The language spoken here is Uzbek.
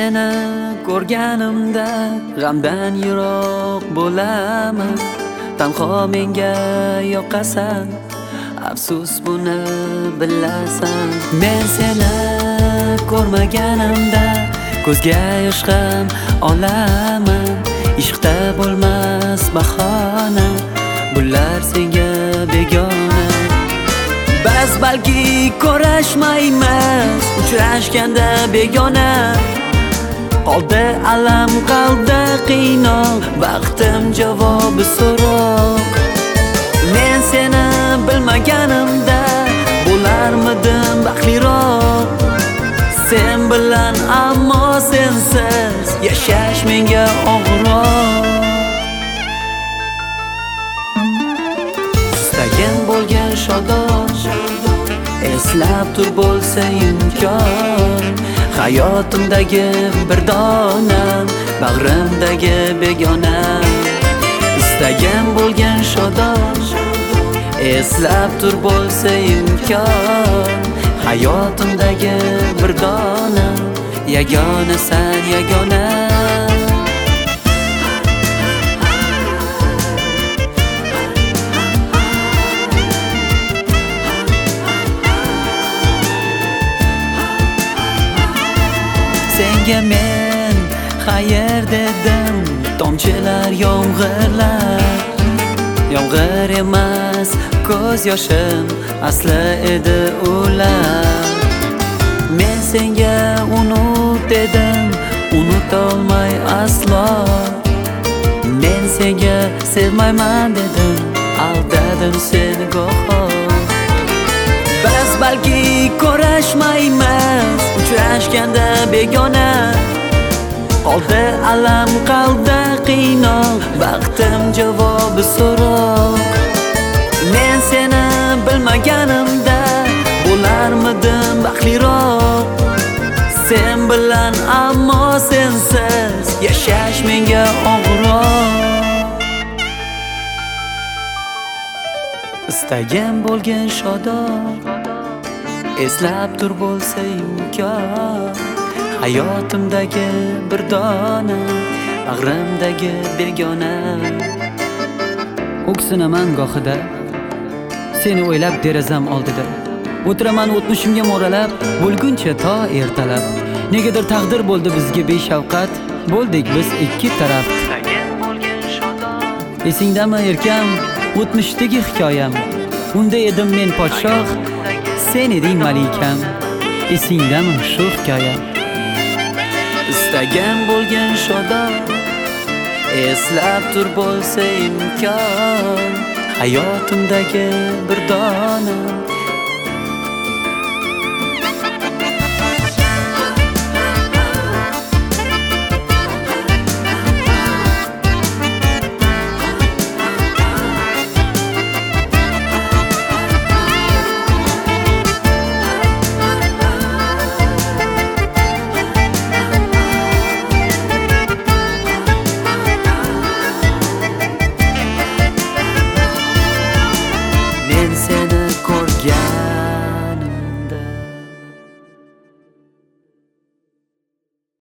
seni ko'rganimda g'amdan yiroq bo'laman. Tanho menga yoqasan, afsus buni bilasan. Men seni ko'rmaganimda ko'zga yosh ham olaman. Ishqda bo'lmas bahona, bular senga begona. Biz balki ko'rishmaymiz, uchrashganda begona. Qoldi alam, qalbda qiynoq, baxtim javobi so'roq. Men seni bilmaganimda bo'larmidim baxtliroq. Sen bilan ammo sensiz yashash menga og'irroq. Istagim bo'lgan shadoq, eslab tur bo'lsa imkon. Hayotimdagi bir donam, bag'rimdagi begona. Istagim bo'lgan shadoq, eslab tur bo'lsa imkon. Hayotimdagi bir dona, yagona san yagona. Senga men xayr dedim, tomchilar yomg'irlar. Yomg'ir emas ko'z yoshim, asli edi ular. Men senga unut dedim, unutolmay aslo. Men senga sevmayman dedim, aldadim seni go'yo. Biz balki ko'rishmaymiz, uchrashganda begona. Qoldi alam, qalbda qiynoq, baxtim javobi so'roq. Men seni bilmaganimda bo'larmidim baxtliroq. Sen bilan ammo sensiz yashash menga og'irroq. Istagim bo'lgan shadoq, eslab tur bo'lsa imkon. Hayotimdagi bir dona, bag'rimdagi begona. O'ksinaman gohida seni o'ylab derazam oldida. O'tiraman o'tmishimga mo'ralab, bo'lguncha to ertalab. Negadir taqdir bo'ldi bizga beshafqat, bo'ldik biz ikki taraf. Esingdami erkam, o'tmishdagi hikoyam? Unda edim men podshoh, sen eding malikam. Esingdami shu hikoyam? Istagim bo'lgan shadoq, eslab tur bo'lsa imkon. Hayotimdagi bir dona,